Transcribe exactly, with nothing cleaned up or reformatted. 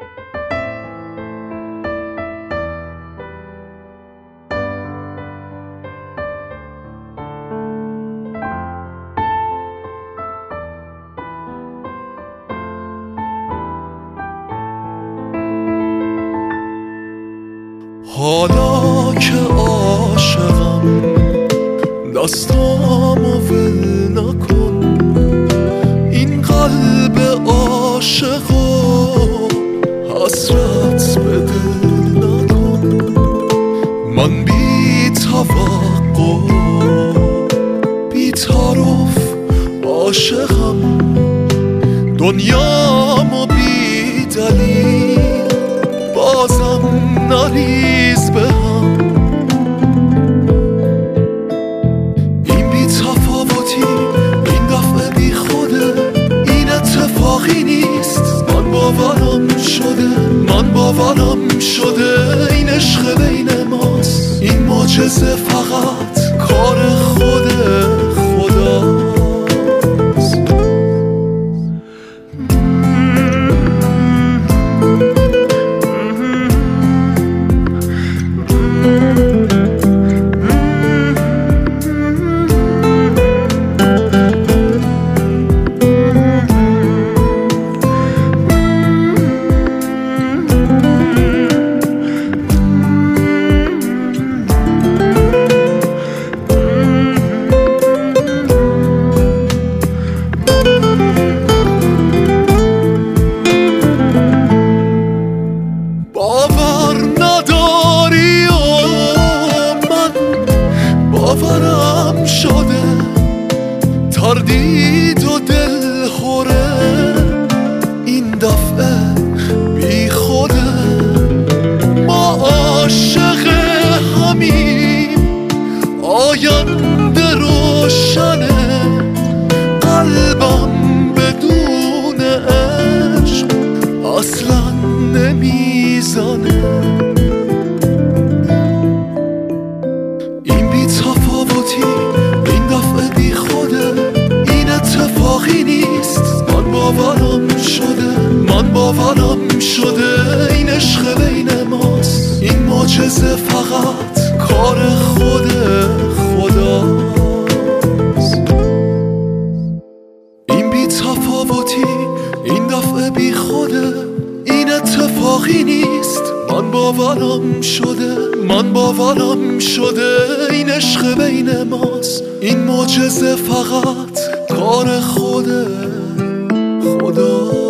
حالا که عاشقم دستامو ول نکن، این قلب عاشقو حسرت به دل نکن. من بی توقع بی تعارف عاشقم، دنیامو بی دلیل بازم نریز به هم. این بی تفاوتی این دفعه بی خوده، این اتفاقی نیست. من باورم شده من باورم شده این عشق بین ماست. این معجزه فقط کار خود خداست. باورم شده تردید و دل خوره، این دفعه بی خوده. ما عاشق همیم، آینده روشنه. قلبم بدون عشق اصلا نمیزنه. این دفعه بی خوده این اتفاقی نیست. من باورم شده من باورم شده این عشق بین ماست. این معجزه فقط کار خود خداست. این بی تفاوتی این دفعه بی خوده این اتفاقی نیست. من باورم شده من باورم شده این عشق بین ماست. این معجزه فقط کار خود خدا.